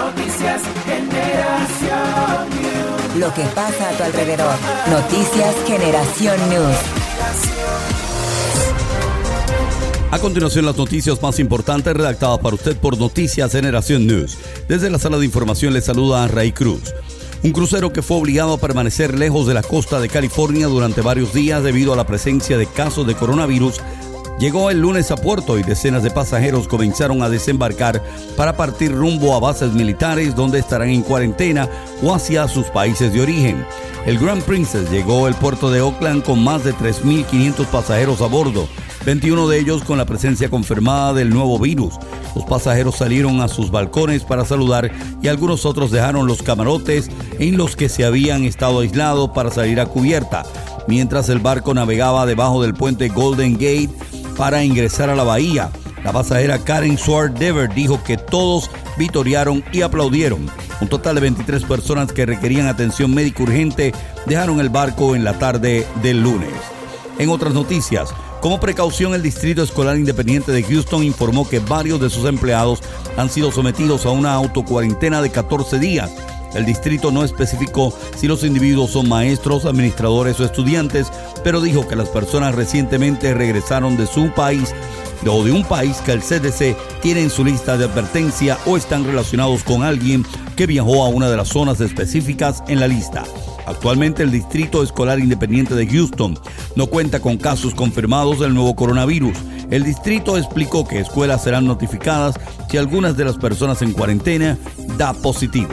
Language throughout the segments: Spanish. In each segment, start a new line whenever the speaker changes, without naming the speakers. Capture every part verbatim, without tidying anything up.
Noticias Generación News.
Lo que pasa a tu alrededor. Noticias Generación News.
A continuación, las noticias más importantes redactadas para usted por Noticias Generación News. Desde la sala de información le saluda a Ray Cruz. Un crucero que fue obligado a permanecer lejos de la costa de California durante varios días debido a la presencia de casos de coronavirus llegó el lunes a puerto y decenas de pasajeros comenzaron a desembarcar para partir rumbo a bases militares donde estarán en cuarentena o hacia sus países de origen. El Grand Princess llegó al puerto de Oakland con más de tres mil quinientos pasajeros a bordo, veintiuno de ellos con la presencia confirmada del nuevo virus. Los pasajeros salieron a sus balcones para saludar y algunos otros dejaron los camarotes en los que se habían estado aislados para salir a cubierta, mientras el barco navegaba debajo del puente Golden Gate para ingresar a la bahía. La pasajera Karen Swart-Dever dijo que todos vitorearon y aplaudieron. Un total de veintitrés personas que requerían atención médica urgente dejaron el barco en la tarde del lunes. En otras noticias, como precaución, el Distrito Escolar Independiente de Houston informó que varios de sus empleados han sido sometidos a una autocuarentena de catorce días. El distrito no especificó si los individuos son maestros, administradores o estudiantes, pero dijo que las personas recientemente regresaron de su país o de un país que el C D C tiene en su lista de advertencia o están relacionados con alguien que viajó a una de las zonas específicas en la lista. Actualmente el Distrito Escolar Independiente de Houston no cuenta con casos confirmados del nuevo coronavirus. El distrito explicó que escuelas serán notificadas si algunas de las personas en cuarentena da positivo.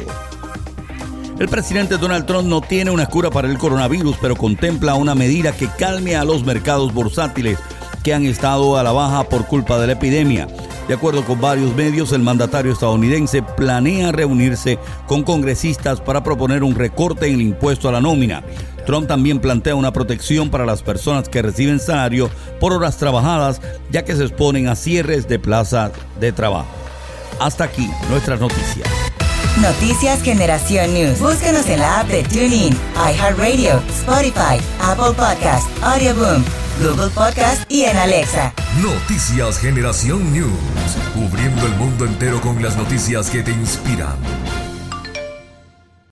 El presidente Donald Trump no tiene una cura para el coronavirus, pero contempla una medida que calme a los mercados bursátiles que han estado a la baja por culpa de la epidemia. De acuerdo con varios medios, el mandatario estadounidense planea reunirse con congresistas para proponer un recorte en el impuesto a la nómina. Trump también plantea una protección para las personas que reciben salario por horas trabajadas, ya que se exponen a cierres de plazas de trabajo. Hasta aquí nuestras noticias.
Noticias Generación News. Búscanos en la app de TuneIn, iHeartRadio, Spotify, Apple Podcast, Audioboom, Google Podcast y en Alexa.
Noticias Generación News. Cubriendo el mundo entero con las noticias que te inspiran.